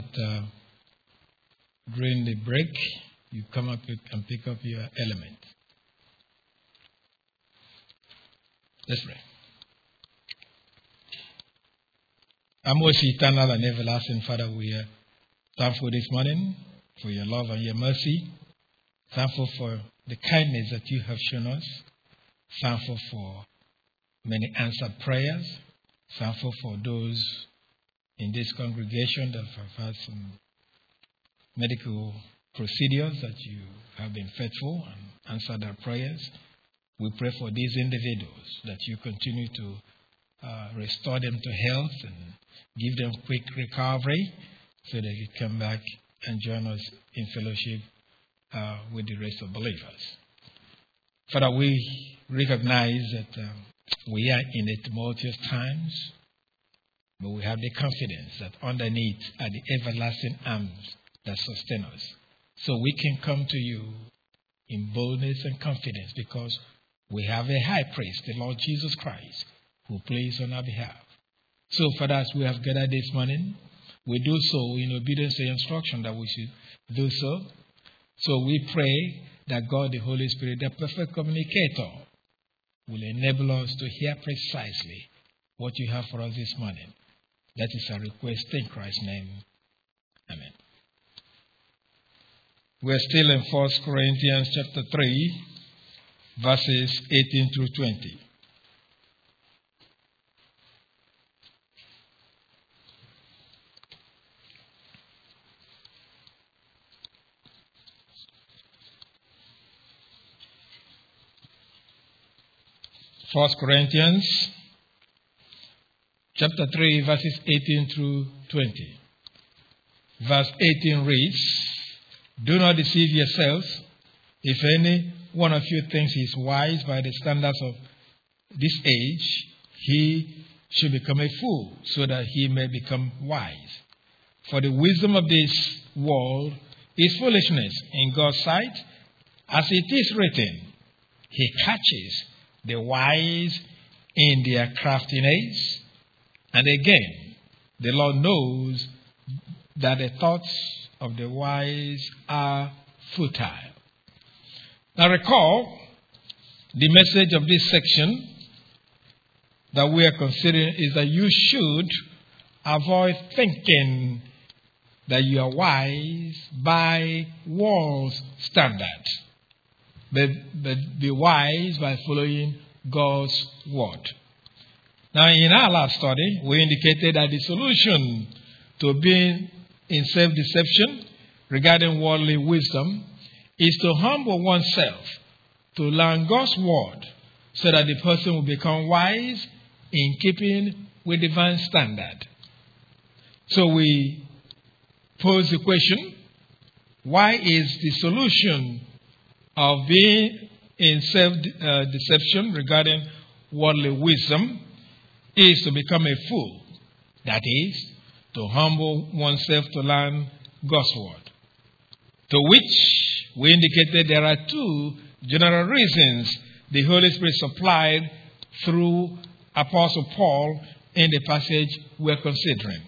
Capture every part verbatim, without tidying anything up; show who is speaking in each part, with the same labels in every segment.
Speaker 1: Uh, during the break, you come up and pick up your element. Let's pray. Our most eternal and everlasting Father, we are thankful this morning for your love and your mercy. Thankful for the kindness that you have shown us. Thankful for many answered prayers. Thankful for those in this congregation that have had some medical procedures that you have been faithful and answered our prayers. We pray for these individuals that you continue to uh, restore them to health and give them quick recovery so they can come back and join us in fellowship uh, with the rest of believers. Father, we recognize that uh, we are in the tumultuous times, but we have the confidence that underneath are the everlasting arms that sustain us. So we can come to you in boldness and confidence because we have a high priest, the Lord Jesus Christ, who plays on our behalf. So, Father, as we have gathered this morning, we do so in obedience to the instruction that we should do so. So we pray that God, the Holy Spirit, the perfect communicator, will enable us to hear precisely what you have for us this morning. That is our request in Christ's name. Amen. We're still in First Corinthians chapter three, verses eighteen through twenty. First Corinthians chapter three, verses eighteen through twenty. Verse eighteen reads, "Do not deceive yourselves. If any one of you thinks he is wise by the standards of this age, he should become a fool, so that he may become wise. For the wisdom of this world is foolishness in God's sight, as it is written, He catches the wise in their craftiness. And again, the Lord knows that the thoughts of the wise are futile." Now recall, the message of this section that we are considering is that you should avoid thinking that you are wise by world's standard, but, but be wise by following God's word. Now, in our last study, we indicated that the solution to being in self-deception regarding worldly wisdom is to humble oneself to learn God's word so that the person will become wise in keeping with divine standard. So we pose the question, why is the solution of being in self-deception regarding worldly wisdom is to become a fool? That is, to humble oneself to learn God's word. To which we indicated there are two general reasons the Holy Spirit supplied through Apostle Paul in the passage we're considering.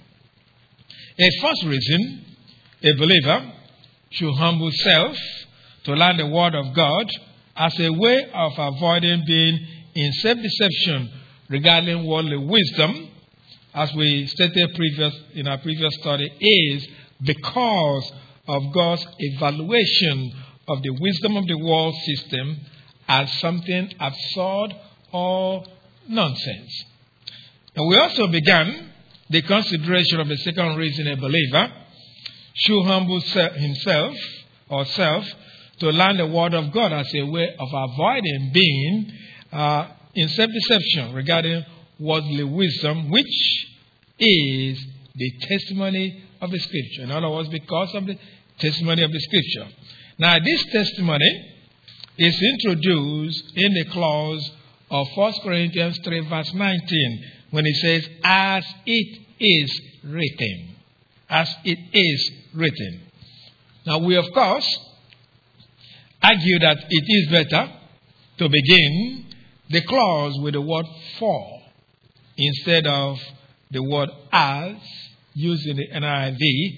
Speaker 1: A first reason, a believer should humble self to learn the word of God as a way of avoiding being in self-deception regarding worldly wisdom, as we stated previous in our previous study, is because of God's evaluation of the wisdom of the world system as something absurd or nonsense. And we also began the consideration of the second reason a believer should humble himself or self to learn the word of God as a way of avoiding being uh, in self-deception regarding worldly wisdom, which is the testimony of the Scripture. In other words, because of the testimony of the Scripture. Now, this testimony is introduced in the clause of First Corinthians three, verse nineteen, when it says, "As it is written." As it is written. Now, we, of course, argue that it is better to begin the clause with the word "for" instead of the word "as" used in the N I V,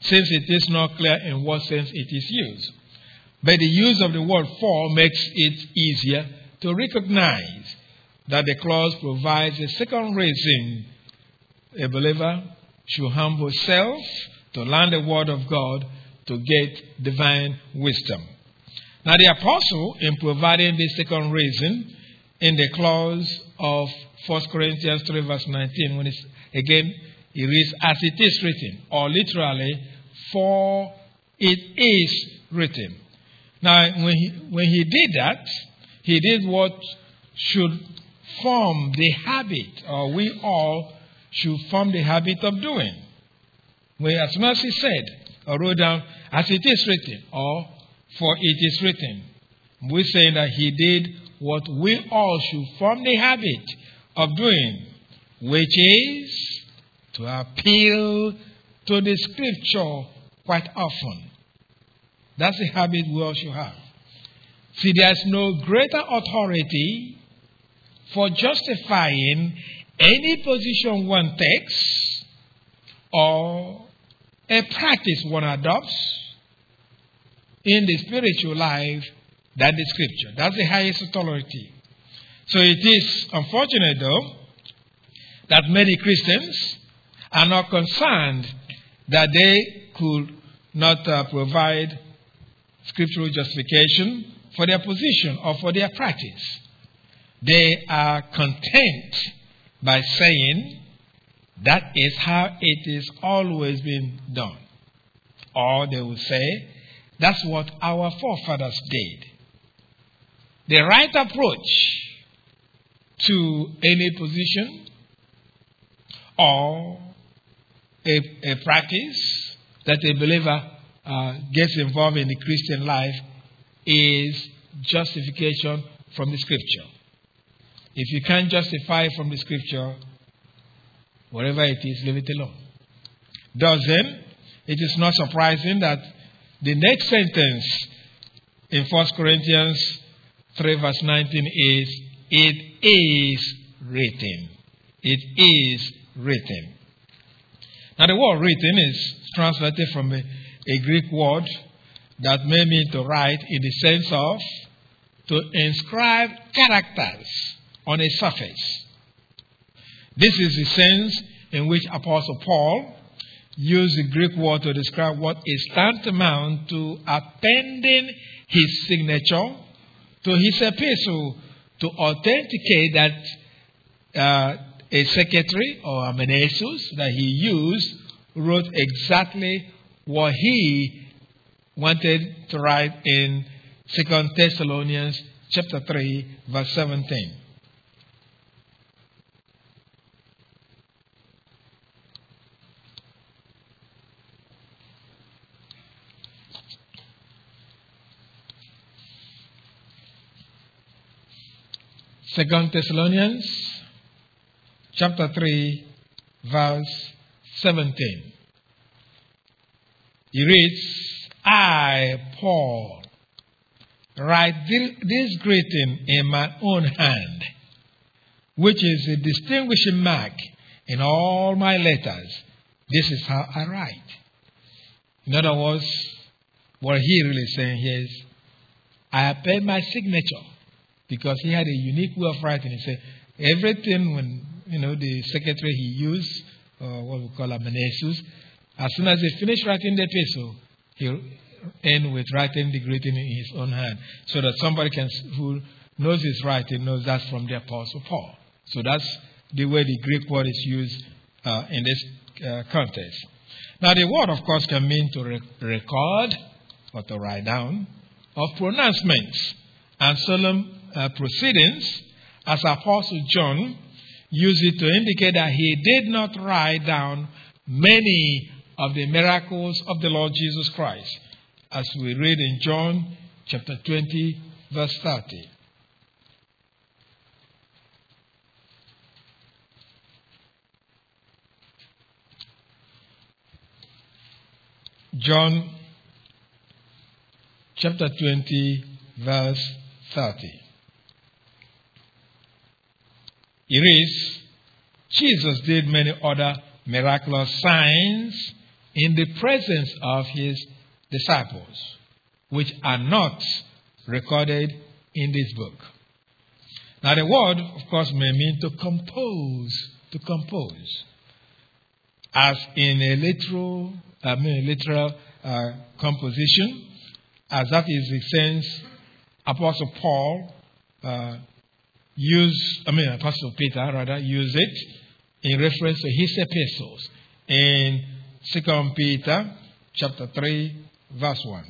Speaker 1: since it is not clear in what sense it is used. But the use of the word for makes it easier to recognize that the clause provides a second reason a believer should humble himself to learn the word of God to get divine wisdom. Now the apostle, in providing this second reason in the clause of First Corinthians three verse nineteen, when it's again he reads as it is written, or literally, for it is written. Now when he, when he did that, he did what should form the habit, or we all should form the habit of doing. When as soon as he said, or wrote down, as it is written, or for it is written, we're saying that he did what we all should form the habit of doing, which is to appeal to the scripture quite often. That's the habit we all should have. See, there's no greater authority for justifying any position one takes or a practice one adopts in the spiritual life than the scripture. That's the highest authority. So it is unfortunate, though, that many Christians are not concerned that they could not uh, provide scriptural justification for their position or for their practice. They are content by saying that is how it is always been done. Or they will say, that's what our forefathers did. The right approach to any position or a, a practice that a believer uh, gets involved in the Christian life is justification from the scripture. If you can't justify from the scripture, whatever it is, leave it alone. Thus then, it is not surprising that the next sentence in First Corinthians three verse nineteen is, it is written. It is written. Now the word written is translated from a, a Greek word that may mean to write in the sense of to inscribe characters on a surface. This is the sense in which Apostle Paul used the Greek word to describe what is tantamount to appending his signature to his epistle to authenticate that uh, a secretary or a menesus that he used wrote exactly what he wanted to write in Second Thessalonians chapter three verse seventeen. Second Thessalonians chapter three verse seventeen. He reads, I, Paul, write this greeting in my own hand, which is a distinguishing mark in all my letters. This is how I write. In other words, what he really saying here is, I append my signature, because he had a unique way of writing. He said, everything when, you know, the secretary he used, or what we call a menesus, as soon as he finished writing the epistle, he'll end with writing the greeting in his own hand, so that somebody can who knows his writing knows that's from the Apostle Paul. So that's the way the Greek word is used uh, in this uh, context. Now the word, of course, can mean to re- record or to write down, of pronouncements and solemn uh, proceedings, as Apostle John used it to indicate that he did not write down many of the miracles of the Lord Jesus Christ, as we read in John chapter twenty, verse thirty. John chapter twenty, verse thirty. It reads, Jesus did many other miraculous signs in the presence of his disciples, which are not recorded in this book. Now the word, of course, may mean to compose, to compose. As in a literal, I mean literal uh, composition, as that is the sense Apostle Paul uh, used, I mean Apostle Peter rather, used it in reference to his epistles in Second Peter chapter three, verse one.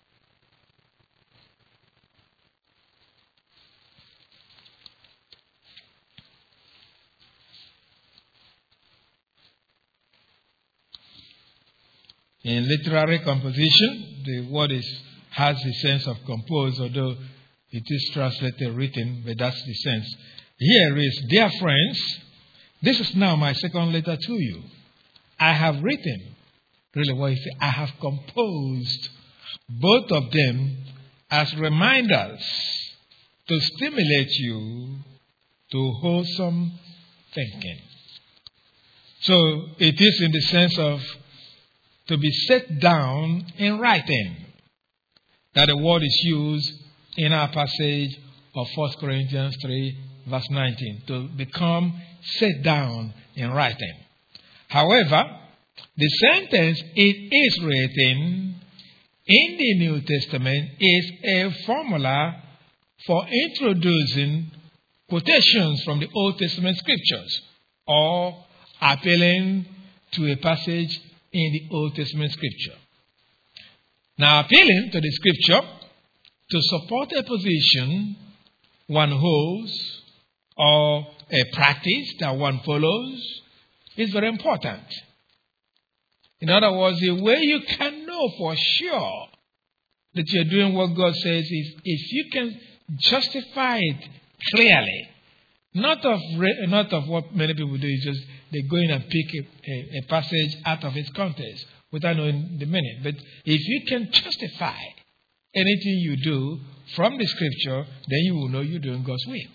Speaker 1: In literary composition, the word is, has the sense of compose, although it is translated written, but that's the sense. Here is, dear friends, this is now my second letter to you. I have written, really what he said, I have composed both of them as reminders to stimulate you to wholesome thinking. So it is in the sense of to be set down in writing that the word is used in our passage of First Corinthians three, verse nineteen, to become set down in writing. However, the sentence it is written in the New Testament is a formula for introducing quotations from the Old Testament scriptures or appealing to a passage in the Old Testament scripture. Now, appealing to the scripture to support a position one holds or a practice that one follows is very important. In other words, the way you can know for sure that you're doing what God says is if you can justify it clearly. Not of not of what many people do is just they go in and pick a, a, a passage out of its context without knowing the meaning. But if you can justify anything you do from the scripture, then you will know you're doing God's will.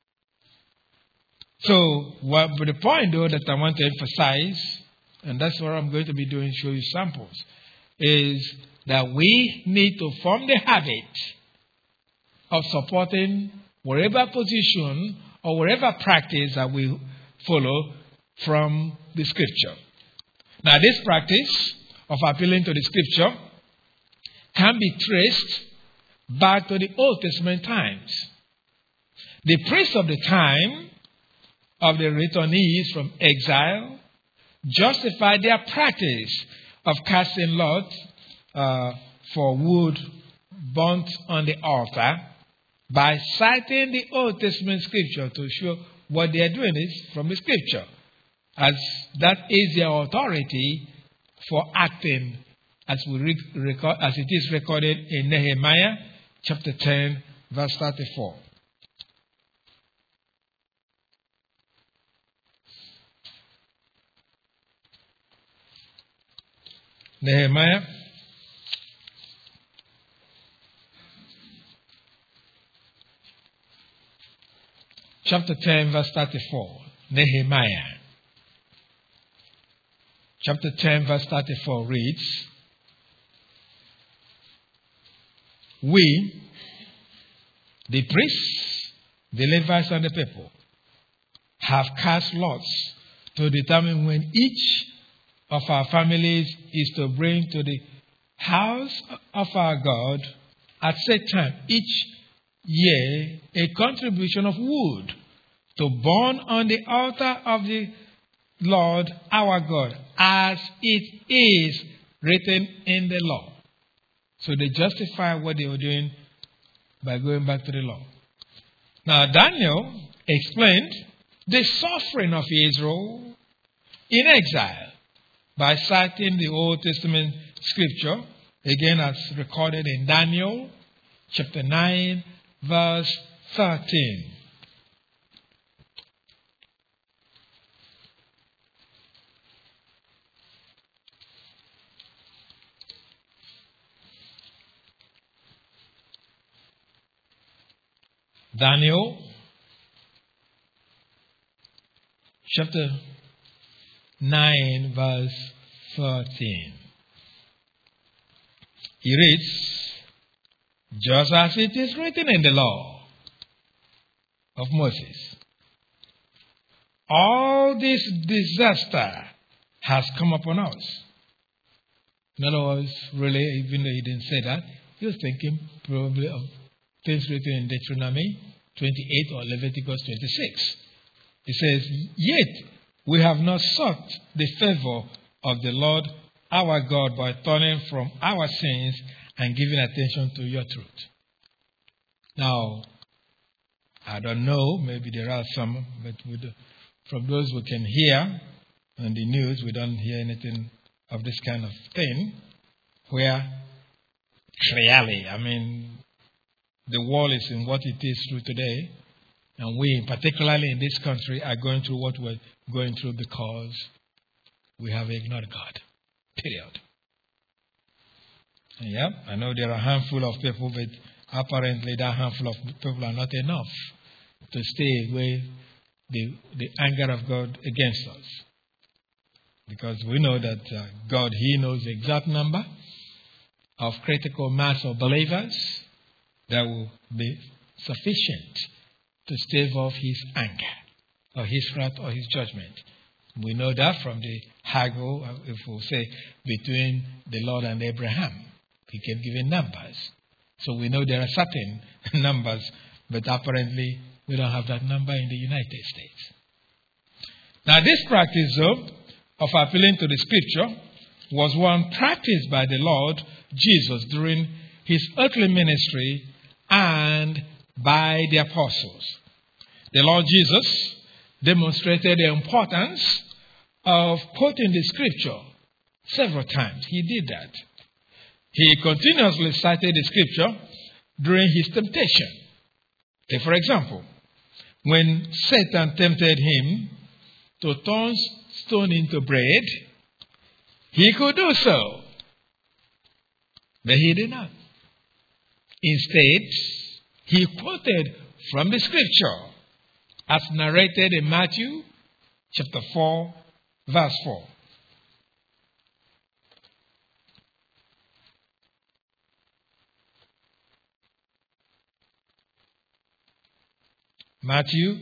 Speaker 1: So, what, but the point though that I want to emphasize, and that's what I'm going to be doing, show you samples, is that we need to form the habit of supporting whatever position or whatever practice that we follow from the scripture. Now, this practice of appealing to the scripture can be traced back to the Old Testament times. The priests of the time of the returnees from exile justified their practice of casting lots uh, for wood burnt on the altar by citing the Old Testament scripture to show what they are doing is from the scripture, as that is their authority for acting, as we re- record, as it is recorded in Nehemiah chapter ten, verse thirty-four. Nehemiah chapter ten, verse thirty-four. Nehemiah chapter ten, verse thirty-four reads, we, the priests, the Levites, and the people, have cast lots to determine when each of our families is to bring to the house of our God at set time each year a contribution of wood to burn on the altar of the Lord our God, as it is written in the law. So they justify what they were doing by going back to the law. Now Daniel explained the suffering of Israel in exile by citing the Old Testament scripture, again as recorded in Daniel chapter nine, verse thirteen. Daniel chapter nine, verse thirteen. He reads, just as it is written in the law of Moses, all this disaster has come upon us. In other words, really, even though he didn't say that, he was thinking probably of things written in Deuteronomy twenty-eight or Leviticus twenty-six. He says, yet we have not sought the favor of the Lord our God by turning from our sins and giving attention to your truth. Now, I don't know, maybe there are some, but from those who can hear on the news, we don't hear anything of this kind of thing, where clearly, I mean, the world is in what it is through today, and we, particularly in this country, are going through what we're going through because we have ignored God. Period. And yeah, I know there are a handful of people, but apparently that handful of people are not enough to stay away the, the anger of God against us. Because we know that uh, God, He knows the exact number of critical mass of believers that will be sufficient to stave off His anger, or His wrath, or His judgment. We know that from the haggle, if we say, between the Lord and Abraham. He kept giving numbers. So we know there are certain numbers, but apparently we don't have that number in the United States. Now this practice, though, of appealing to the Scripture was one practiced by the Lord Jesus during His earthly ministry and by the apostles. The Lord Jesus demonstrated the importance of quoting the Scripture several times. He did that. He continuously cited the Scripture during His temptation. Take, for example, when Satan tempted Him to turn stone into bread, He could do so, but He did not. Instead, He quoted from the Scripture as narrated in Matthew chapter four, verse four. Matthew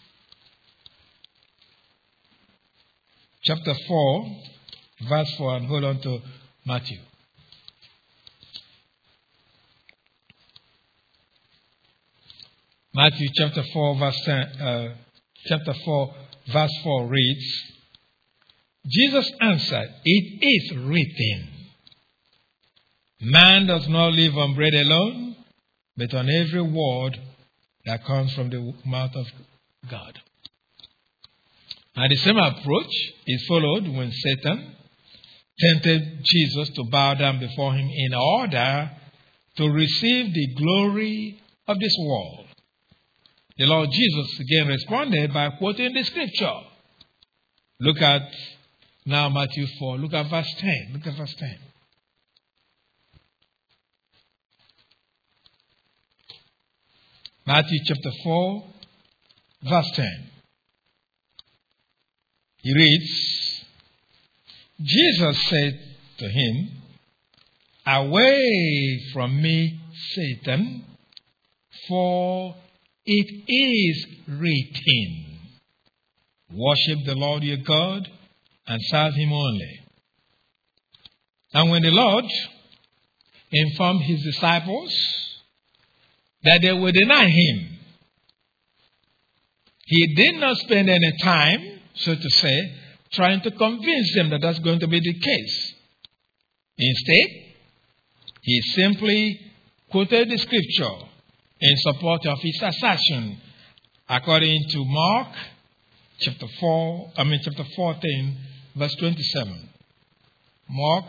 Speaker 1: chapter four, verse four, and hold on to Matthew. Matthew chapter four, verse ten, uh, chapter four, verse four reads, Jesus answered, "It is written, man does not live on bread alone, but on every word that comes from the mouth of God." And the same approach is followed when Satan tempted Jesus to bow down before him in order to receive the glory of this world. The Lord Jesus again responded by quoting the Scripture. Look at now Matthew four. Look at verse ten. Look at verse ten. Matthew chapter four, verse ten. He reads, Jesus said to him, "Away from me, Satan, for it is written, worship the Lord your God and serve Him only." And when the Lord informed His disciples that they would deny Him, He did not spend any time, so to say, trying to convince them that that's going to be the case. Instead, He simply quoted the Scripture in support of His assertion, according to Mark chapter four, I mean chapter fourteen, verse twenty-seven. Mark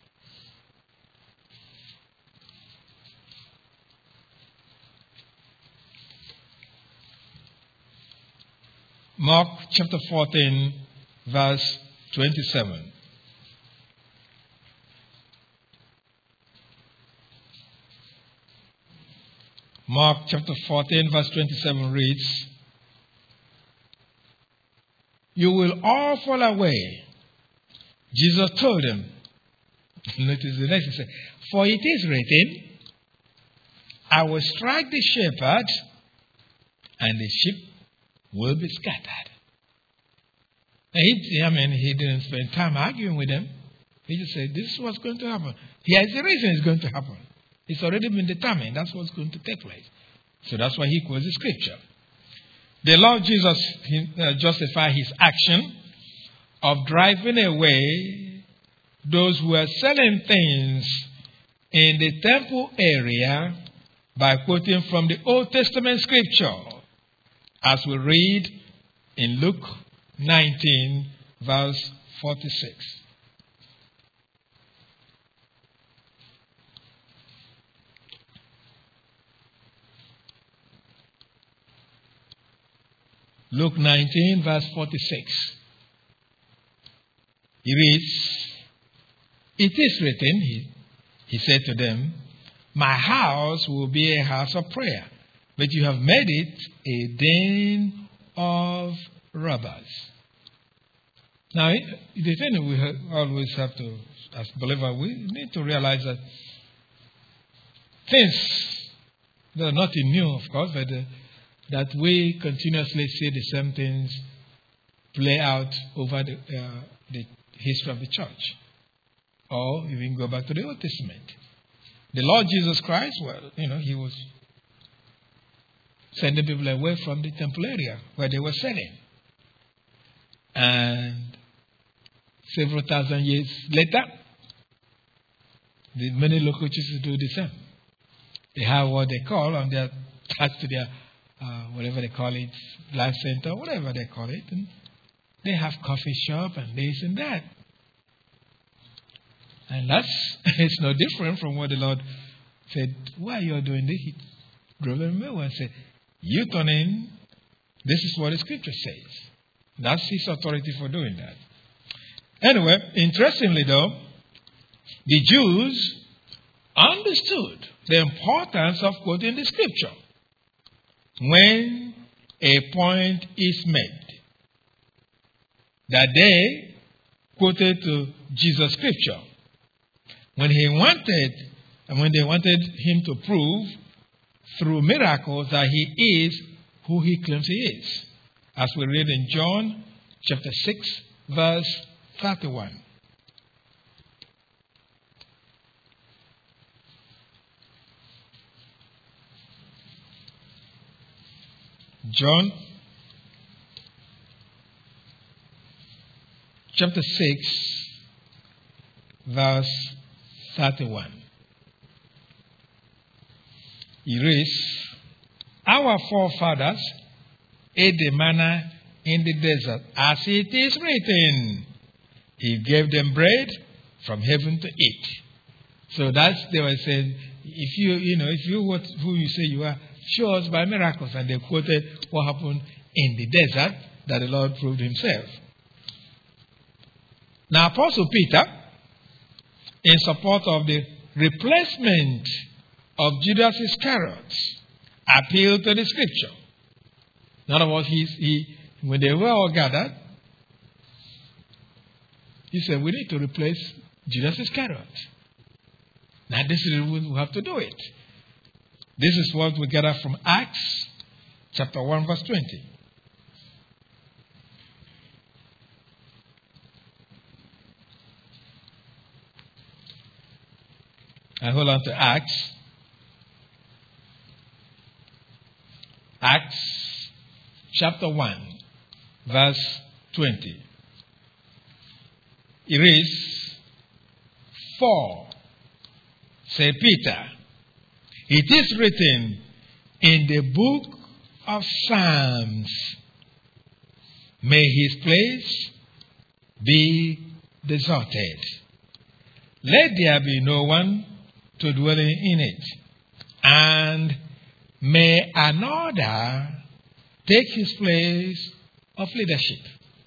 Speaker 1: Mark chapter fourteen, verse twenty-seven. Mark chapter fourteen, verse twenty-seven reads, "You will all fall away Jesus told them, notice the next, he said, for it is written, I will strike the shepherd, and the sheep will be scattered. He, I mean, he didn't spend time arguing with them. He just said, this is what's going to happen. Here is the reason it's going to happen. It's already been determined. That's what's going to take place. So that's why he quotes the scripture. The Lord Jesus uh, justified his action of driving away those who were selling things in the temple area by quoting from the Old Testament scripture, as we read in Luke nineteen, verse forty-six. Luke nineteen, verse forty-six. He reads, it is written, he, he said to them, my house will be a house of prayer, but you have made it a den of robbers. Now, the thing we always have to, as believers, we need to realize that things that are nothing new, of course, but uh, that we continuously see the same things play out over the, uh, the history of the church. Or even go back to the Old Testament. The Lord Jesus Christ, well, you know, he was sending people away from the temple area where they were selling. And several thousand years later, the many local churches do the same. They have what they call, and they're attached to their, uh, whatever they call it, life center, whatever they call it. And they have coffee shop and this and that. And that's, it's no different from what the Lord said, why are you doing this? He drove them away and said, you turn in, this is what the scripture says. That's his authority for doing that. Anyway, interestingly though, the Jews understood the importance of quoting the scripture when a point is made. That they quoted to Jesus' scripture. When he wanted, and when they wanted him to prove through miracles that he is who he claims he is. As we read in John chapter six, verse thirty-one. John chapter six, verse thirty-one. He reads, our forefathers ate the manna in the desert, as it is written, he gave them bread from heaven to eat. So that's, they were saying, if you, you know, if you what who you say you are, show us by miracles. And they quoted what happened in the desert that the Lord proved himself. Now, Apostle Peter, in support of the replacement of Judas Iscariot, appealed to the scripture. In other words, he, he, when they were all gathered, he said, we need to replace Judas Iscariot. Now, this is when we have to do it. This is what we gather from Acts chapter one, verse twenty. I hold on to Acts. Acts chapter one, verse twenty. It reads, for, say Peter, it is written in the book of Psalms, may his place be deserted. Let there be no one to dwell in it, and may another take his place of leadership.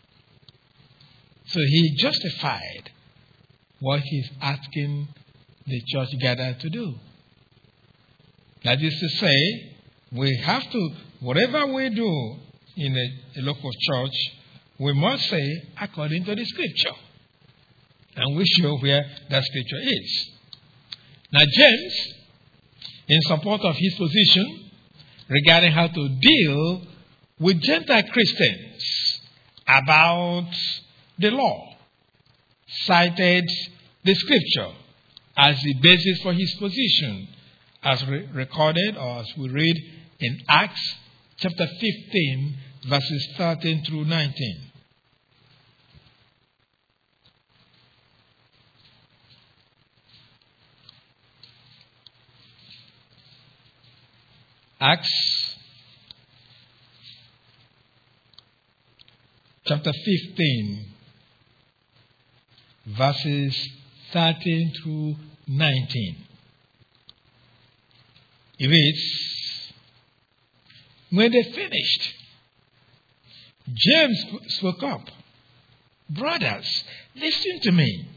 Speaker 1: So he justified what he's asking the church gathered to do. That is to say, we have to, whatever we do in a, a local church, we must say according to the scripture. And we show where that scripture is. Now, James, in support of his position regarding how to deal with Gentile Christians about the law, cited the scripture as the basis for his position, as re- recorded or as we read in Acts chapter fifteen, verses thirteen through nineteen. Acts chapter fifteen, verses thirteen through nineteen. It reads, when they finished, James spoke up. Brothers, listen to me.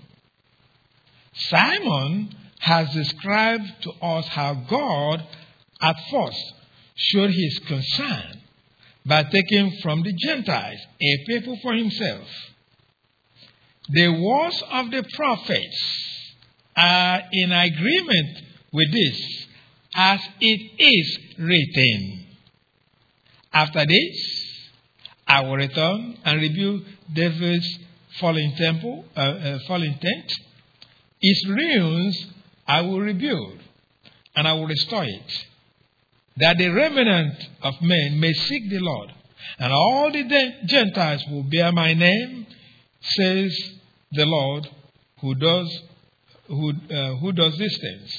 Speaker 1: Simon has described to us how God at first showed his concern by taking from the Gentiles a people for himself. The words of the prophets are in agreement with this, as it is written. After this, I will return and rebuild David's fallen temple, uh, uh, fallen tent. Its ruins I will rebuild, and I will restore it, that the remnant of men may seek the Lord, and all the Gentiles will bear my name, says the Lord, who does who uh, who does these things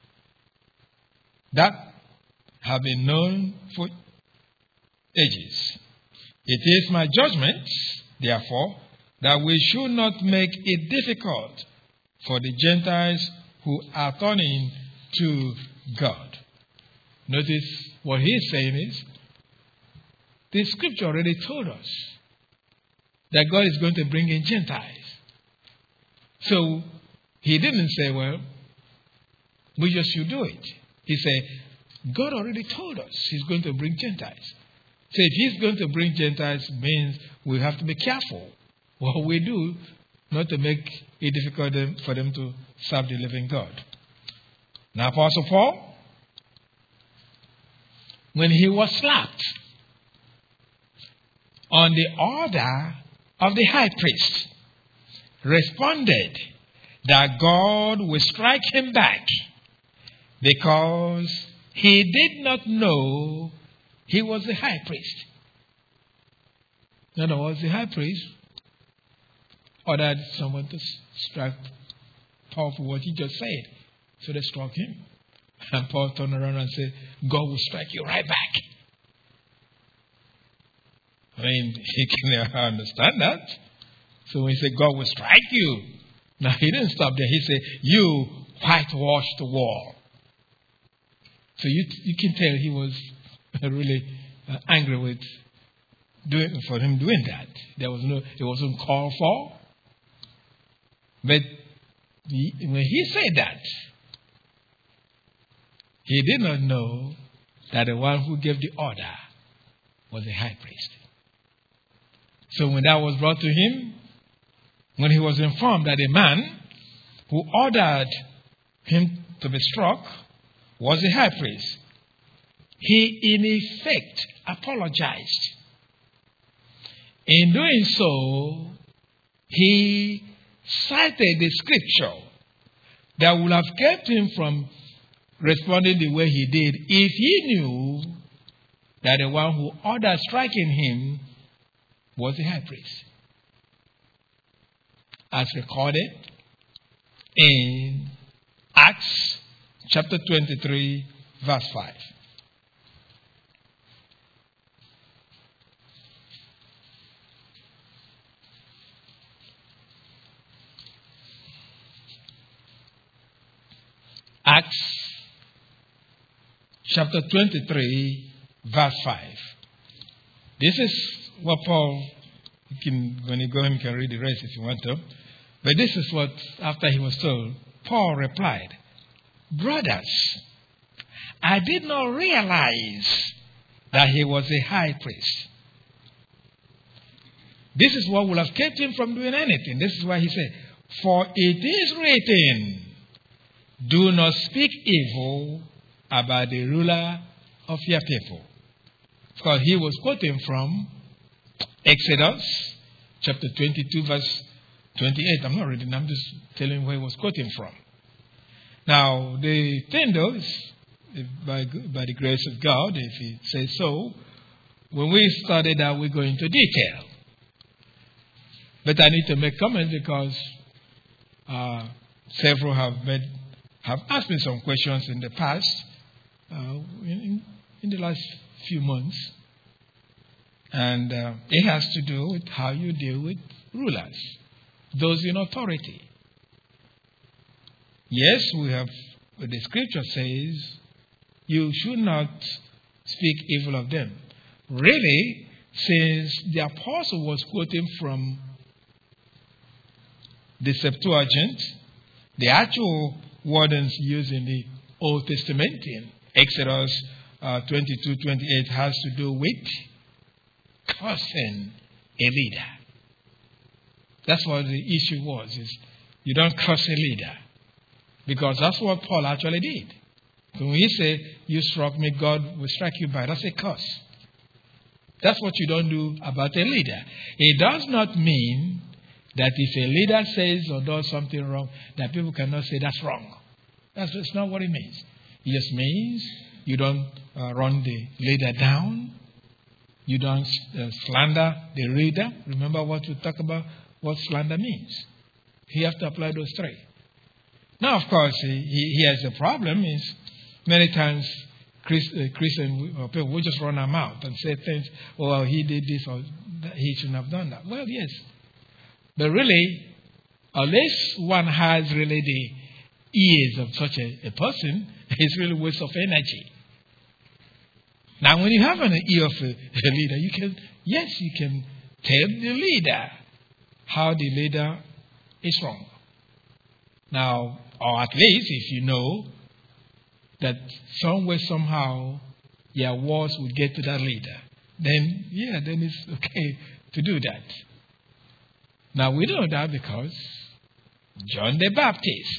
Speaker 1: that have been known for ages. It is my judgment, therefore, that we should not make it difficult for the Gentiles who are turning to God. Notice what he's saying is, the scripture already told us that God is going to bring in Gentiles. So he didn't say, well, we just should do it. He said, God already told us he's going to bring Gentiles. So if he's going to bring Gentiles, means we have to be careful what we do, not to make it difficult for them to serve the living God. Now, Apostle Paul, when he was slapped on the order of the high priest, responded that God will strike him back because he did not know he was the high priest. In other words, the high priest ordered someone to strike Paul for what he just said. So they struck him. And Paul turned around and said, God will strike you right back. I mean, he can understand that. So when he said, God will strike you, now he didn't stop there. He said, you whitewash the wall. So you you can tell he was really uh, angry with doing for him doing that. There was no, it wasn't called for. But the, when he said that, he did not know that the one who gave the order was the high priest. So when that was brought to him, when he was informed that the man who ordered him to be struck was the high priest, he in effect apologized. In doing so, he cited the scripture that would have kept him from responding the way he did if he knew that the one who ordered striking him was the high priest. As recorded in Acts chapter twenty-three, verse five. Acts chapter twenty-three, verse five. This is what Paul, you can, when you go home, you can read the rest if you want to. But this is what, after he was told, Paul replied, brothers, I did not realize that he was a high priest. This is what would have kept him from doing anything. This is why he said, For it is written, do not speak evil about the ruler of your people. Because he was quoting from Exodus chapter twenty-two, verse twenty-eight. I'm not reading, I'm just telling where he was quoting from. Now, the thing though is, if by, by the grace of God, if he says so, when we study that, we go into detail. But I need to make comments because uh, several have made, have asked me some questions in the past, uh, in, in the last few months. And uh, it has to do with how you deal with rulers, those in authority. Yes, we have, the scripture says, you should not speak evil of them. Really, since the apostle was quoting from the Septuagint, the actual wordings used in the Old Testament in Exodus uh, twenty-two twenty-eight has to do with cursing a leader. That's what the issue was, is you don't curse a leader. Because that's what Paul actually did. So when he said, you struck me, God will strike you back. That's a curse. That's what you don't do about a leader. It does not mean that if a leader says or does something wrong, that people cannot say that's wrong. That's just not what it means. It just means you don't uh, run the leader down. You don't uh, slander the leader. Remember what we talked about, what slander means. You have to apply those three. Now, of course, he, he has a problem. Is many times Christ, uh, Christian uh, people will just run their mouth and say things, oh, well, he did this or that, he shouldn't have done that. Well, yes. But really, unless one has really the ears of such a, a person, it's really a waste of energy. Now, when you have an ear of a, a leader, you can, yes, you can tell the leader how the leader is wrong. Now, or at least if you know that somewhere, somehow, your words will get to that leader, then, yeah, then it's okay to do that. Now, we know that because John the Baptist,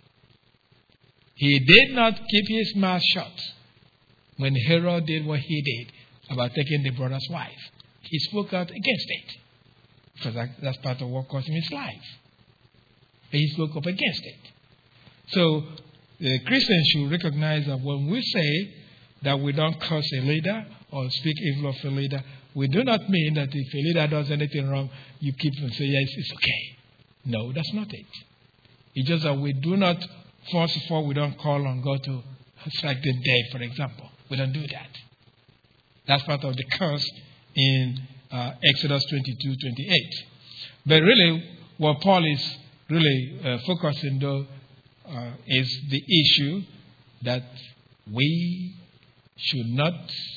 Speaker 1: he did not keep his mouth shut when Herod did what he did about taking the brother's wife. He spoke out against it. Because that, that's part of what cost him his life. He spoke up against it. So, the Christians should recognize that when we say that we don't curse a leader or speak evil of a leader, we do not mean that if a leader does anything wrong, you keep and say, yes, it's okay. No, that's not it. It's just that we do not, first of all, we don't call on God to strike them dead, for example. We don't do that. That's part of the curse in uh, Exodus twenty-two twenty-eight. But really, what Paul is really uh, focusing on uh, is the issue that we should not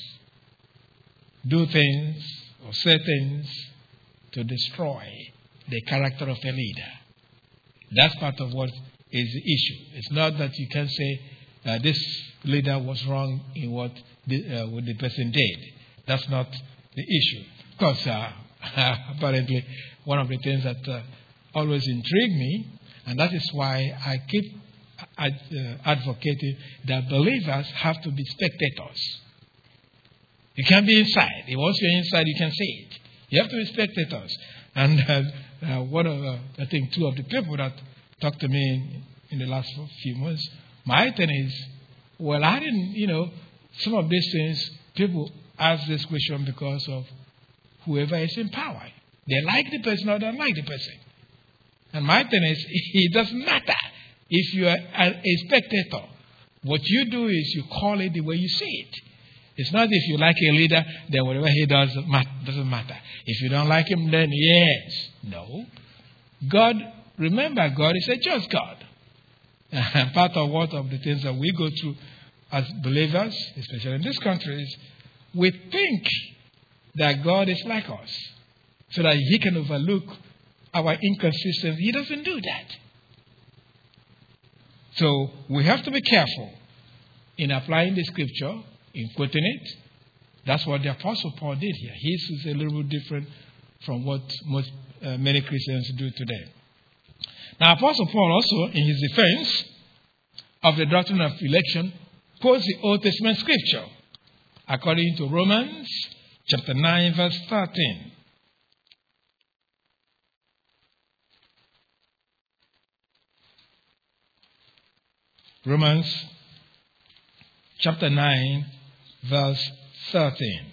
Speaker 1: do things or say things to destroy the character of a leader. That's part of what is the issue. It's not that you can say uh, this leader was wrong in what the, uh, what the person did. That's not the issue. Because uh, apparently one of the things that uh, always intrigue me, and that is why I keep ad, uh, advocating that believers have to be spectators. You can't be inside. Once you're inside, you can see it. You have to be spectators. And uh, uh, one of, uh, I think, two of the people that talked to me in, in the last few months, my thing is, well, I didn't, you know, some of these things, people ask this question because of whoever is in power. They like the person or don't like the person. And my thing is, it doesn't matter if you are a spectator. What you do is you call it the way you see it. It's not if you like a leader, then whatever he does doesn't matter. If you don't like him, then yes. No. God, remember, God is a just God. And part of what of the things that we go through as believers, especially in this country, is we think that God is like us, so that he can overlook our inconsistency. He doesn't do that. So we have to be careful in applying the scripture, in quoting it. That's what the Apostle Paul did here. His is a little bit different from what most uh, many Christians do today. Now, Apostle Paul also, in his defense of the doctrine of election, quotes the Old Testament scripture, according to Romans chapter nine, verse thirteen. Romans chapter nine, verse thirteen.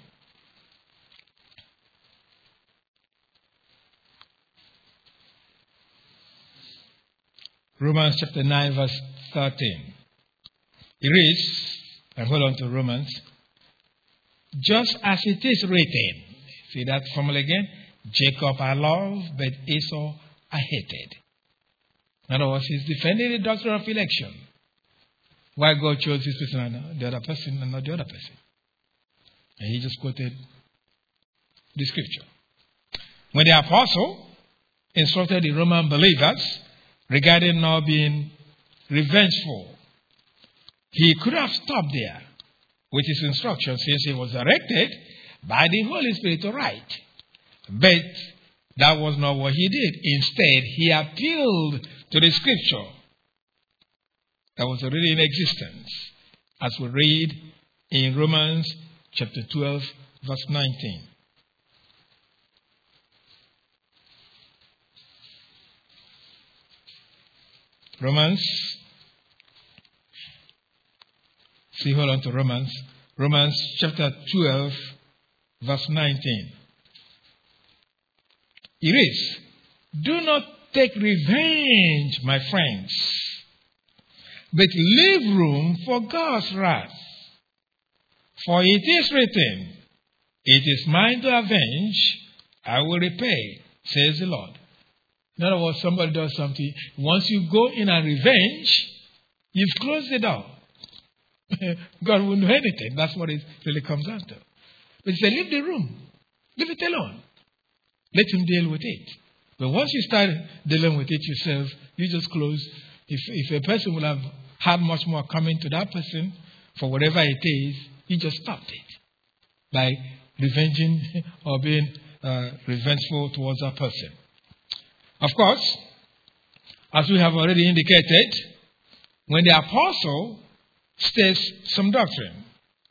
Speaker 1: Romans chapter nine, verse thirteen. It reads, and hold on to Romans, just as it is written. See that formula again? Jacob I love, but Esau I hated. In other words, he's defending the doctrine of election. Why God chose this person and the other person and not the other person. And he just quoted the scripture. When the apostle instructed the Roman believers regarding not being revengeful, he could have stopped there with his instruction, since he was directed by the Holy Spirit to write. But that was not what he did. Instead, he appealed to the scripture that was already in existence, as we read in Romans chapter twelve, verse nineteen. Romans, see, hold on to Romans, Romans chapter twelve, verse nineteen. It is, do not take revenge, my friends, but leave room for God's wrath. For it is written, it is mine to avenge, I will repay, says the Lord. In other words, somebody does something, once you go in and revenge, you've closed the door. God won't do anything. That's what it really comes down to. But he said, leave the room. Leave it alone. Let him deal with it. But once you start dealing with it yourself, you just close. If, if a person would have had much more coming to that person for whatever it is, he just stopped it by revenging or being uh, revengeful towards that person. Of course, as we have already indicated, when the apostle states some doctrine,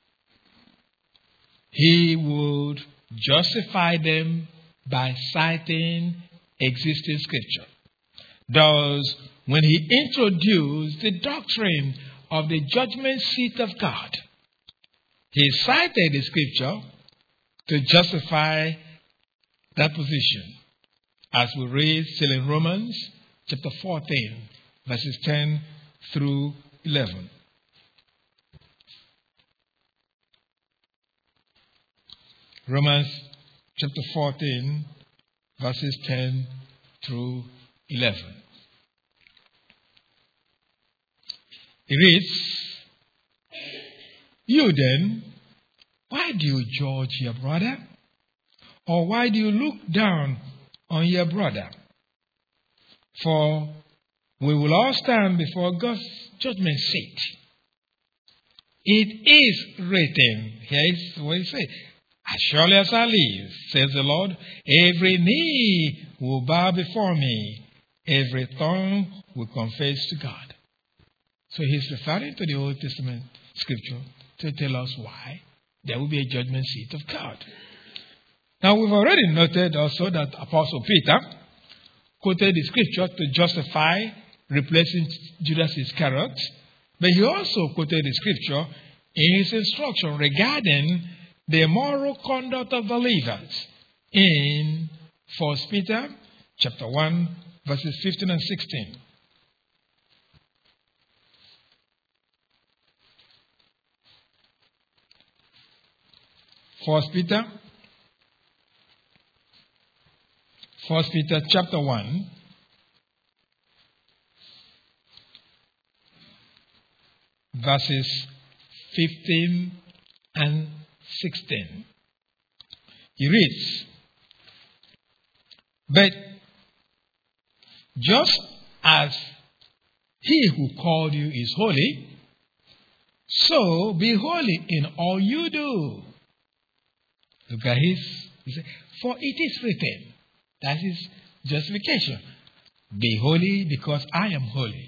Speaker 1: he would justify them by citing existing scripture. Thus, when he introduced the doctrine of the judgment seat of God, he cited the scripture to justify that position, as we read still in Romans chapter fourteen, verses ten through eleven. Romans chapter fourteen, verses ten through eleven. It reads, you then, why do you judge your brother? Or why do you look down on your brother? For we will all stand before God's judgment seat. It is written, here is what he says, as surely as I live, says the Lord, every knee will bow before me, every tongue will confess to God. So he's referring to the Old Testament scripture to tell us why there will be a judgment seat of God. Now, we've already noted also that Apostle Peter quoted the scripture to justify replacing Judas Iscariot, but he also quoted the scripture in his instruction regarding the moral conduct of believers in First Peter chapter one, verses fifteen and sixteen. First Peter, First Peter chapter one, verses fifteen and sixteen. He reads, but just as he who called you is holy, so be holy in all you do. Look at his, he said, for it is written. That is justification. Be holy because I am holy.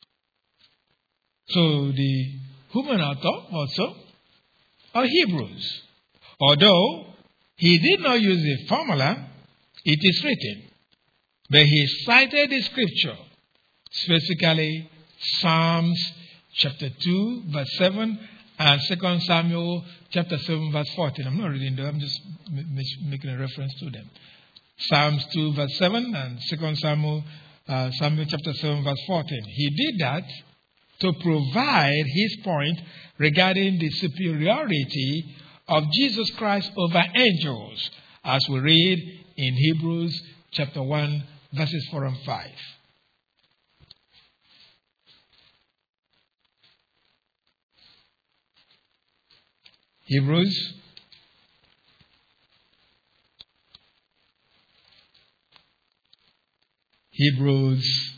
Speaker 1: So the human author also of Hebrews, although he did not use the formula, it is written, but he cited the scripture, specifically Psalms chapter two, verse seven, and Second Samuel chapter seven, verse fourteen. I'm not reading them, I'm just making a reference to them. Psalms two, verse seven, and Second Samuel, uh, Samuel chapter seven, verse fourteen. He did that to provide his point regarding the superiority of Jesus Christ over angels, as we read in Hebrews chapter one, verses four and five. Hebrews Hebrews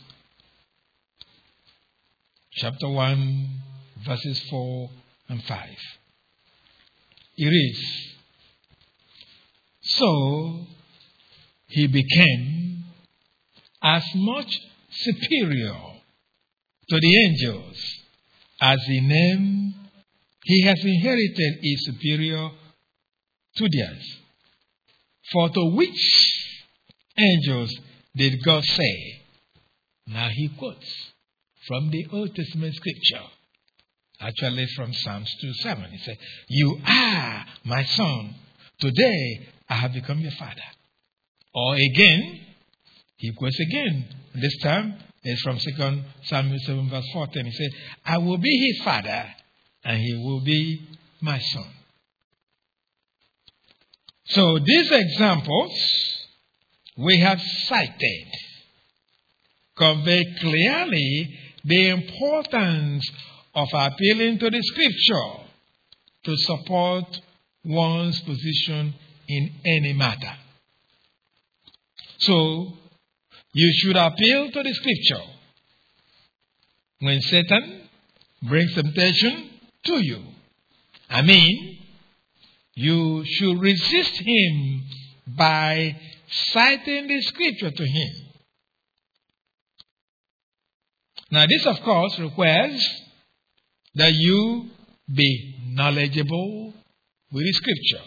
Speaker 1: chapter one, verses four and five. It reads, so he became as much superior to the angels as in name he has inherited is superior to theirs. For to which angels did God say? Now he quotes from the Old Testament scripture, actually from Psalms two seven. He said, you are my son. Today I have become your father. Or again, he quotes again. This time it's from Second Samuel seven verse fourteen. He said, I will be his father and he will be my son. So these examples we have cited convey clearly the importance of appealing to the scripture to support one's position in any matter. So, you should appeal to the scripture when Satan brings temptation to you. I mean, you should resist him by citing the scripture to him. Now, this, of course, requires that you be knowledgeable with the scripture.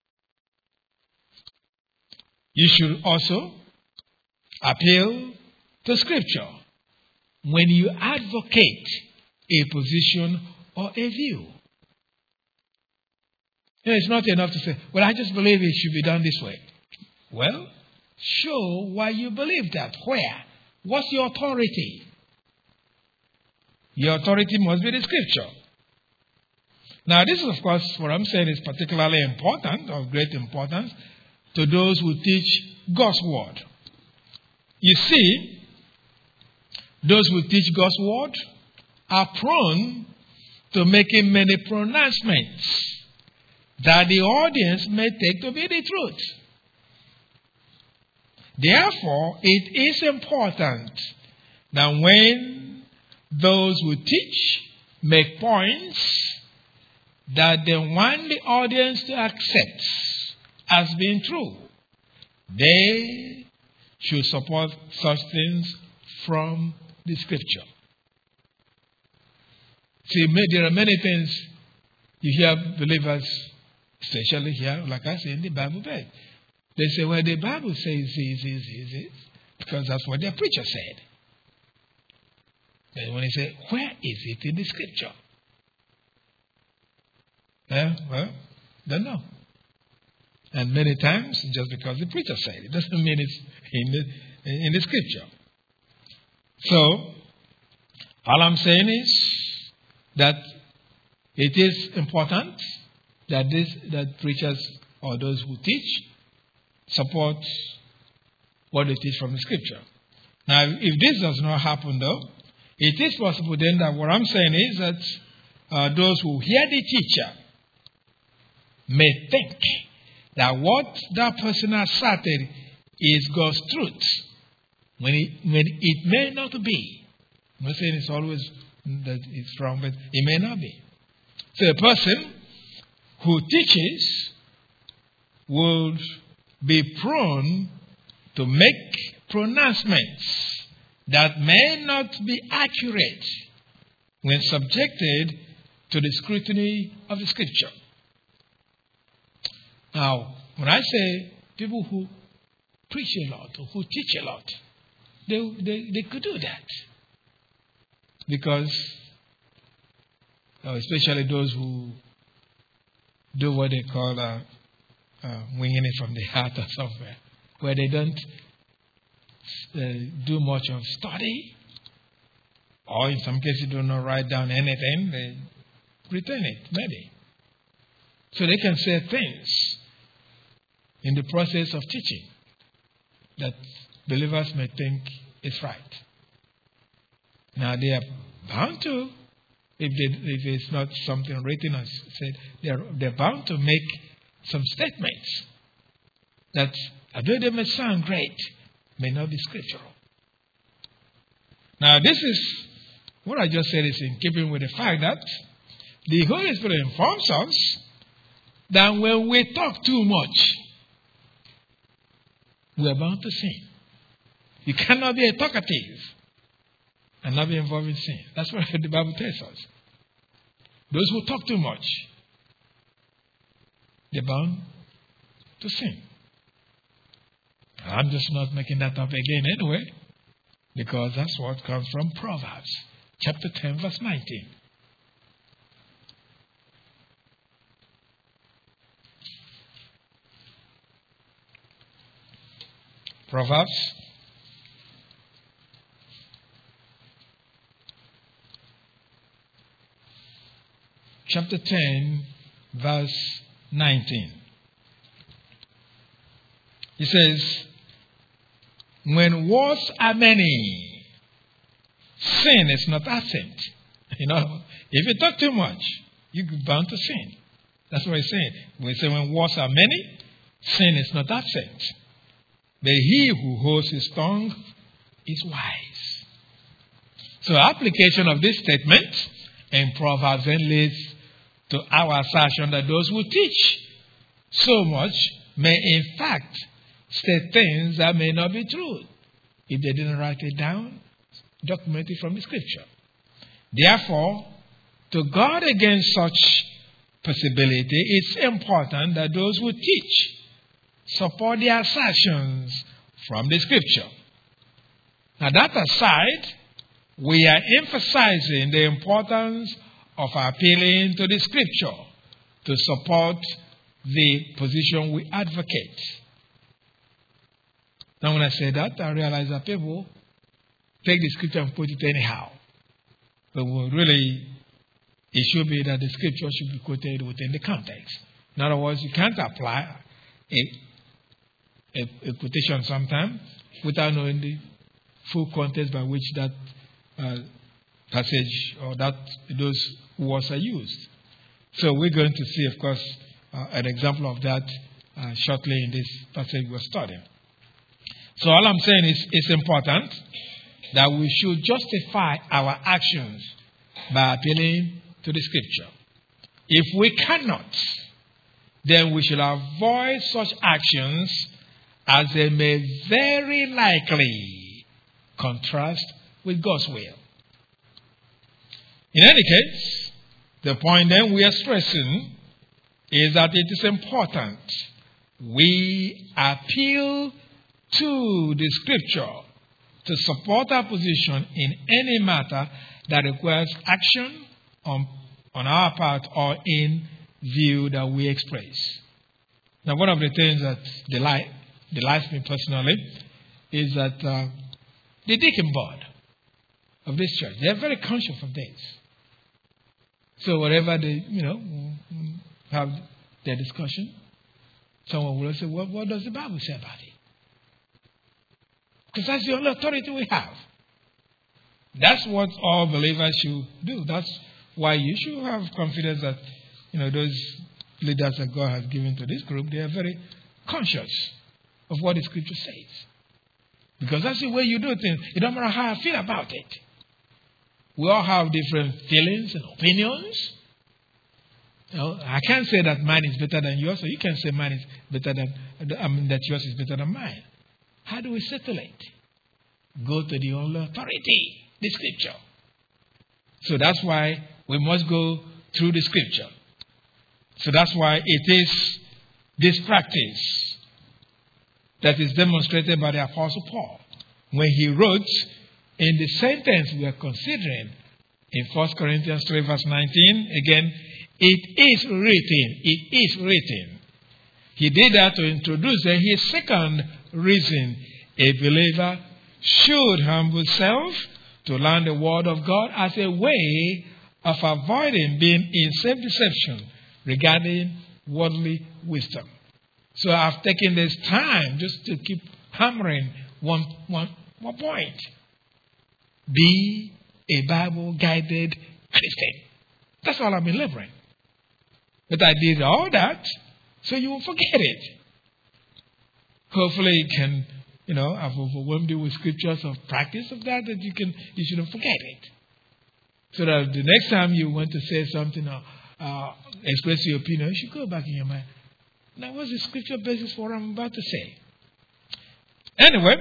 Speaker 1: You should also appeal to scripture when you advocate a position or a view. You know, it's not enough to say, well, I just believe it should be done this way. Well, show why you believe that. Where? What's your authority? Your authority must be the scripture. Now, this is, of course, what I'm saying is particularly important, of great importance, to those who teach God's word. You see, those who teach God's word are prone to making many pronouncements that the audience may take to be the truth. Therefore, it is important that when those who teach make points that they want the audience to accept as being true, they should support such things from the scripture. See, there are many things you hear believers, especially here, like I say in the Bible bed. They say, well, the Bible says this, this, this, this, because that's what their preacher said. Then when they say, where is it in the scripture? Yeah, well, don't know. And many times, just because the preacher said it, doesn't mean it's in the, in the scripture. So, all I'm saying is that it is important that this that preachers or those who teach support what they teach from the scripture. Now, if this does not happen, though, it is possible then that what I'm saying is that uh, those who hear the teacher may think that what that person has cited is God's truth, when it, when it may not be. I'm not saying it's always that it's wrong, but it may not be. So a person who teaches would be prone to make pronouncements that may not be accurate when subjected to the scrutiny of the Scripture. Now, when I say people who preach a lot or who teach a lot, they, they, they could do that. Because, uh, especially those who do what they call uh, uh, winging it from the heart or somewhere, where they don't uh, do much of study, or in some cases do not write down anything, they retain it, maybe. So they can say things in the process of teaching that believers may think is right. Now they are bound to, if, they, if it's not something written or said, they're, they're bound to make some statements that, although they may sound great, may not be scriptural. Now this is, what I just said is in keeping with the fact that the Holy Spirit informs us that when we talk too much, we are bound to sin. You cannot be a talkative and not be involved in sin. That's what the Bible tells us. Those who talk too much, they're bound to sin. I'm just not making that up again anyway, because that's what comes from Proverbs, chapter ten, verse nineteen. Proverbs chapter ten, verse nineteen. It says, when words are many, sin is not absent. You know, if you talk too much, you're bound to sin. That's what it's saying. We say when words are many, sin is not absent. But he who holds his tongue is wise. So application of this statement in Proverbs then leads to our assertion that those who teach so much may in fact state things that may not be true if they didn't write it down, document it from the Scripture. Therefore, to guard against such possibility, it's important that those who teach support their assertions from the Scripture. Now, that aside, we are emphasizing the importance of appealing to the Scripture to support the position we advocate. Now, when I say that, I realize that people take the Scripture and put it anyhow. But really, it should be that the Scripture should be quoted within the context. In other words, you can't apply a A, a quotation sometime without knowing the full context by which that uh, passage or that those words are used. So we're going to see, of course, uh, an example of that uh, shortly in this passage we're studying. So all I'm saying is it's important that we should justify our actions by appealing to the Scripture. If we cannot, then we should avoid such actions as they may very likely contrast with God's will. In any case, the point then we are stressing is that it is important we appeal to the Scripture to support our position in any matter that requires action on, on our part or in view that we express. Now, one of the things that delight delights me personally is that uh, the deacon board of this church, they are very conscious of this. So wherever they, you know, have their discussion, someone will say, well, what does the Bible say about it? Because that's the only authority we have. That's what all believers should do. That's why you should have confidence that, you know, those leaders that God has given to this group, they are very conscious of what the Scripture says. Because that's the way you do things. It doesn't matter how I feel about it. We all have different feelings and opinions. You know, I can't say that mine is better than yours, or you can say mine is better than, I mean, that yours is better than mine. How do we settle it? go to the only authority, the Scripture. So that's why we must go through the Scripture. So that's why it is this practice that is demonstrated by the Apostle Paul when he wrote in the sentence we are considering in First Corinthians three verse nineteen, again, it is written, it is written. He did that to introduce his second reason a believer should humble self to learn the word of God as a way of avoiding being in self-deception regarding worldly wisdom. So I've taken this time just to keep hammering one, one, one point. Be a Bible-guided Christian. That's all I've been laboring. But I did all that so you won't forget it. Hopefully you can, you know, I've overwhelmed you with scriptures of practice of that, that you can, you shouldn't forget it. So that the next time you want to say something or uh, express your opinion, you should go back in your mind. Now, what's the scripture basis for what I'm about to say? Anyway,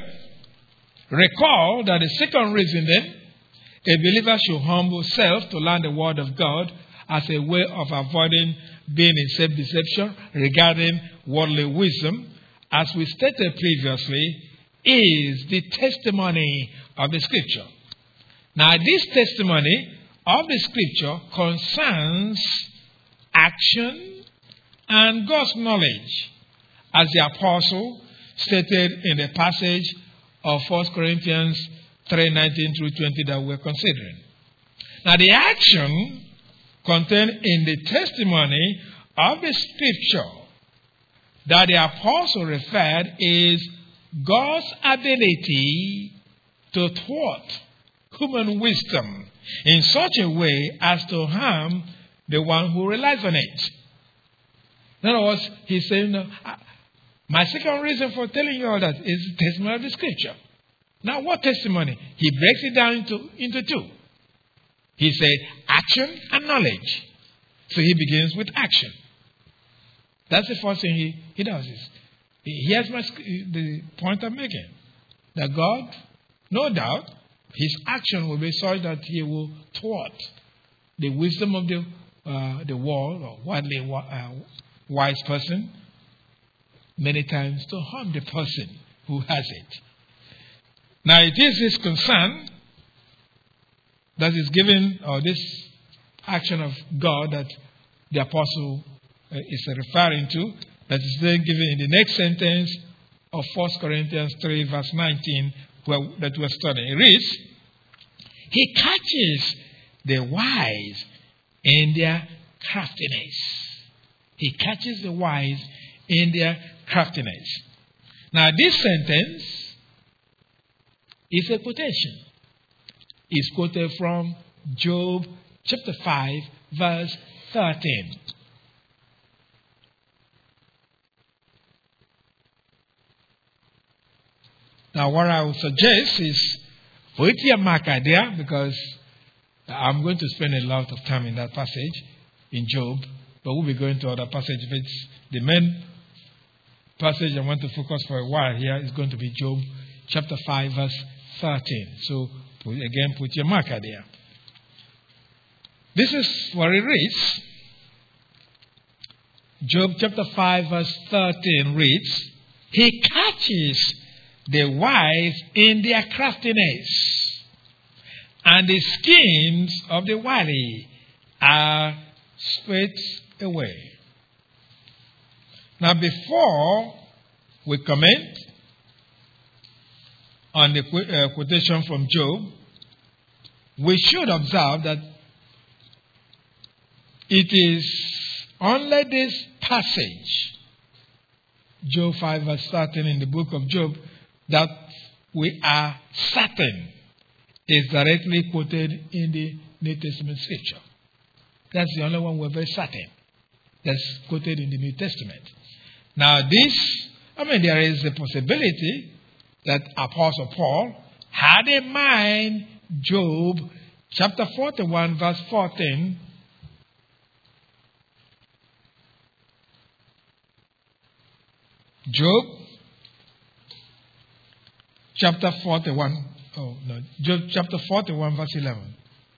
Speaker 1: recall that the second reason then, a believer should humble self to learn the word of God as a way of avoiding being in self-deception regarding worldly wisdom, as we stated previously, is the testimony of the Scripture. Now, this testimony of the Scripture concerns action and God's knowledge, as the apostle stated in the passage of First Corinthians three nineteen through twenty that we're considering. Now, the action contained in the testimony of the Scripture that the apostle referred is God's ability to thwart human wisdom in such a way as to harm the one who relies on it. In other words, he's saying, no, my second reason for telling you all that is the testimony of the Scripture. Now, what testimony? He breaks it down into, into two. He said action and knowledge. So he begins with action. That's the first thing he, he does. Is, here's my, the point I'm making. That God, no doubt, his action will be such that he will thwart the wisdom of the, uh, the world or widely uh, wise person many times to harm the person who has it. Now, it is his concern that is given, or this action of God that the apostle uh, is referring to, that is then given in the next sentence of First Corinthians three, verse nineteen, where, that we're studying. It reads, he catches the wise in their craftiness. He catches the wise in their craftiness. Now, this sentence is a quotation. It's quoted from Job chapter five, verse thirteen. Now, what I would suggest is put your marker there, because I'm going to spend a lot of time in that passage in Job, but we'll be going to other passages. But the main passage I want to focus for a while here is going to be Job chapter five, verse thirteen. So, put, again, put your marker there. This is what it reads. Job chapter five, verse thirteen reads, he catches the wise in their craftiness, and the schemes of the wily are swept away. Now, before we comment on the uh, quotation from Job, we should observe that it is only this passage, Job five, verse thirteen in the book of Job, that we are certain is directly quoted in the New Testament scripture. That's the only one we're very certain that's quoted in the New Testament. Now, this, I mean, there is a possibility that Apostle Paul had in mind Job chapter forty-one, verse fourteen. Job chapter forty-one, Oh, no. Job chapter forty-one, verse eleven.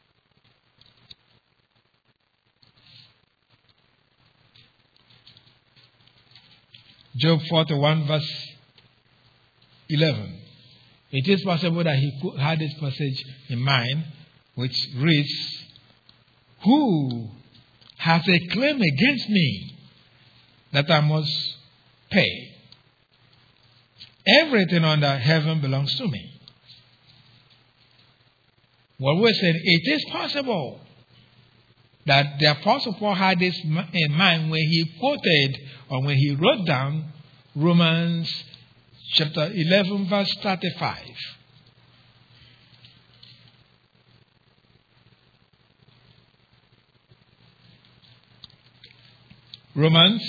Speaker 1: Job forty-one, verse eleven. It is possible that he had this passage in mind, which reads, "Who has a claim against me that I must pay? Everything under heaven belongs to me." Well, we're saying it is possible that the Apostle Paul had this in mind when he quoted or when he wrote down Romans chapter eleven, verse thirty-five. Romans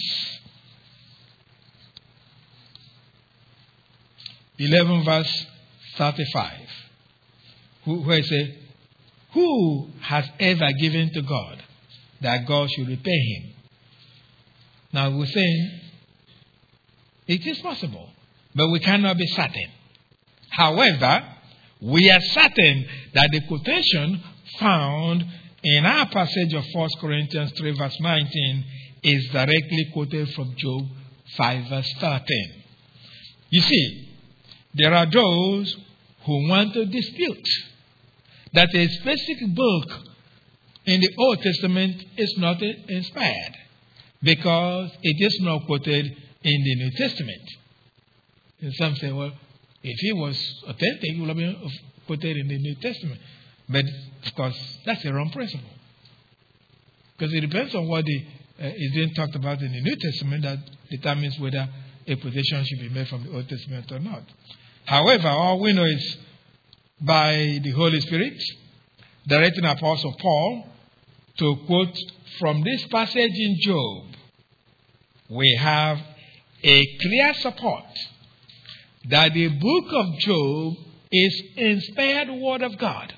Speaker 1: eleven, verse thirty-five. Where it says, "Who has ever given to God that God should repay him?" Now we're saying it is possible, but we cannot be certain. However, we are certain that the quotation found in our passage of First Corinthians three, verse nineteen, is directly quoted from Job five, verse thirteen. You see, there are those who want to dispute that a specific book in the Old Testament is not inspired because it is not quoted in the New Testament. And some say, well, if it was authentic, it would have been quoted in the New Testament. But, of course, that's a wrong principle. Because it depends on what the, uh, is being talked about in the New Testament that determines whether a quotation should be made from the Old Testament or not. However, all we know is by the Holy Spirit, directing Apostle Paul to quote from this passage in Job, we have a clear support that the book of Job is inspired word of God.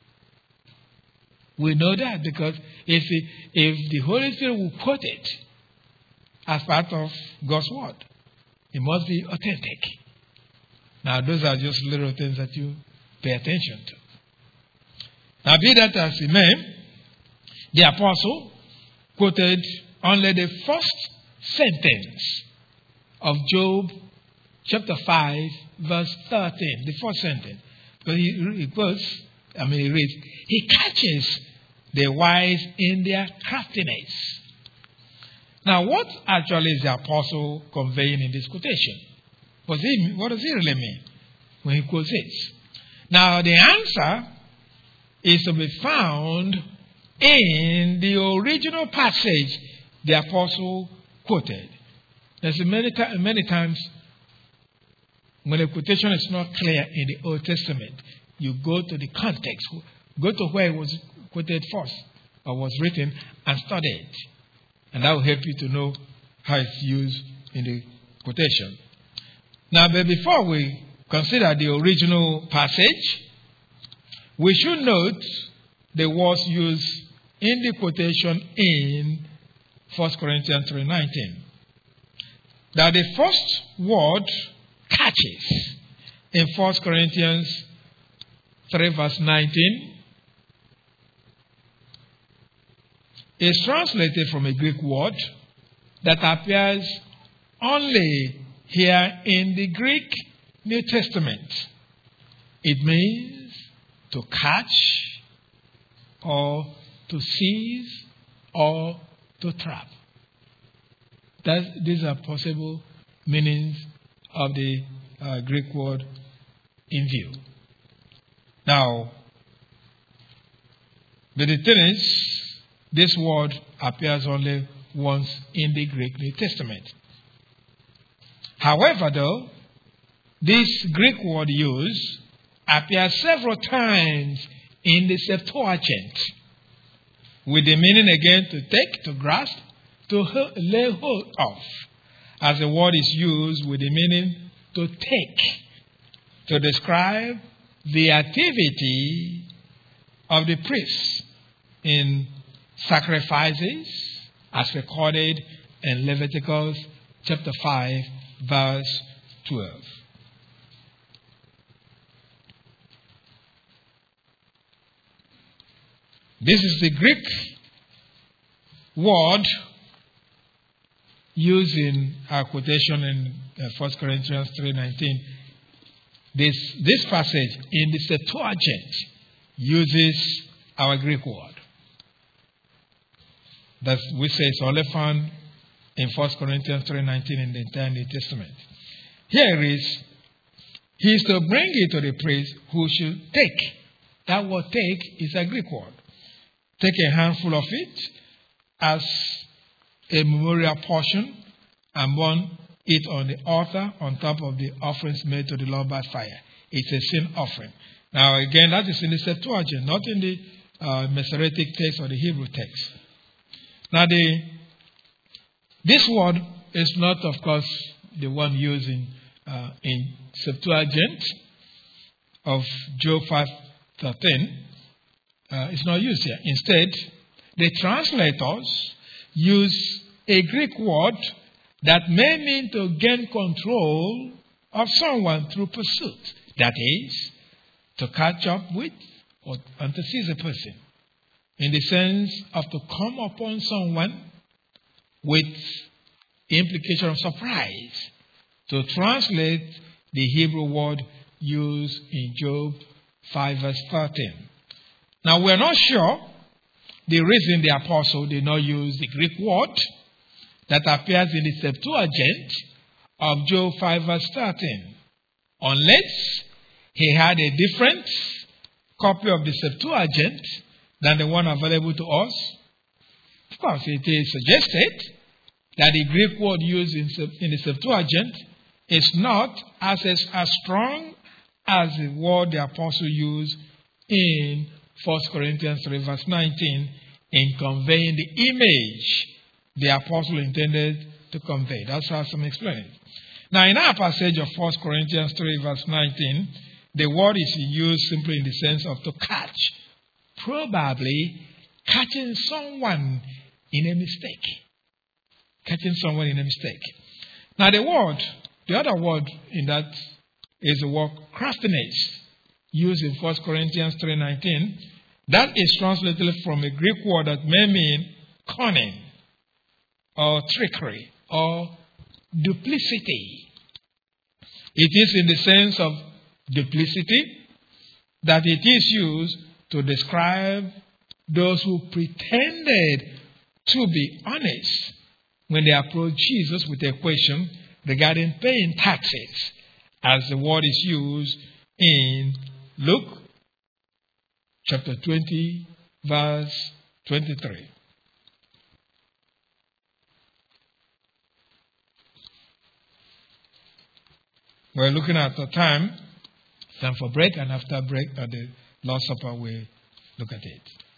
Speaker 1: We know that because if the, if the Holy Spirit will quote it as part of God's word, it must be authentic. Now, those are just little things that you pay attention to. Now, be that as it may, the apostle quoted only the first sentence of Job chapter five, verse thirteen, the first sentence. Because he, he quotes, I mean, he reads, "He catches the wise in their craftiness." Now, what actually is the apostle conveying in this quotation? What does he, what does he really mean when he quotes it? Now, the answer is to be found in the original passage the apostle quoted. There's many, many times when a quotation is not clear in the Old Testament, you go to the context, go to where it was quoted first or was written and study it. And that will help you to know how it's used in the quotation. Now, but before we consider the original passage, we should note the words used in the quotation in First Corinthians three nineteen. That the first word catches in First Corinthians three verse nineteen is translated from a Greek word that appears only here in the Greek New Testament. It means to catch or to seize or to trap. That, these are possible meanings of the uh, Greek word in view. Now, but the thing is, this word appears only once in the Greek New Testament. However, though, this Greek word used appears several times in the Septuagint, with the meaning again to take, to grasp, to lay hold of, as the word is used with the meaning to take, to describe the activity of the priests in sacrifices, as recorded in Leviticus chapter five, verse twelve. This is the Greek word used in our quotation in uh, First Corinthians three nineteen. This, this passage in the Septuagint uses our Greek word. That we say it's only found in First Corinthians three nineteen in the entire New Testament. Here it is, he is to bring it to the priest who should take. That word take is a Greek word. Take a handful of it as a memorial portion and burn it on the altar on top of the offerings made to the Lord by fire. It's a sin offering. Now again, that is in the Septuagint, not in the uh, Masoretic text or the Hebrew text. Now the this word is not, of course, the one used in, uh, in Septuagint of Job five thirteen. Uh, it's not used here. Instead, the translators use a Greek word that may mean to gain control of someone through pursuit. That is, to catch up with or and to seize a person. In the sense of to come upon someone with implication of surprise. To translate the Hebrew word used in Job five verse thirteen. Now we are not sure the reason the apostle did not use the Greek word that appears in the Septuagint of Job five verse thirteen. Unless he had a different copy of the Septuagint than the one available to us. Of course, it is suggested that the Greek word used in, in the Septuagint is not as, as strong as the word the apostle used in First Corinthians three verse nineteen in conveying the image the apostle intended to convey. That's how some explain it. Now, in our passage of First Corinthians three verse nineteen, the word is used simply in the sense of to catch. Probably catching someone in a mistake. Catching someone in a mistake. Now, the word, the other word in that is the word craftiness, used in First Corinthians three nineteen. That is translated from a Greek word that may mean cunning, or trickery, or duplicity. It is in the sense of duplicity that it is used to describe those who pretended to be honest when they approached Jesus with a question regarding paying taxes, as the word is used in Luke chapter twenty, verse twenty-three. We're looking at the time, time for break, and after break, at the Lord's Supper, we look at it.